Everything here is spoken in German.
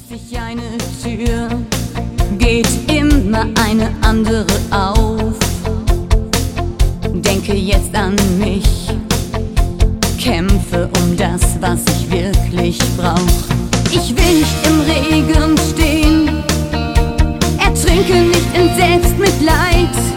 schließt sich eine Tür, geht immer eine andere auf. Denke jetzt an mich, kämpfe um das, was ich wirklich brauch. Ich will nicht im Regen stehen, ertrinke nicht in Selbstmitleid.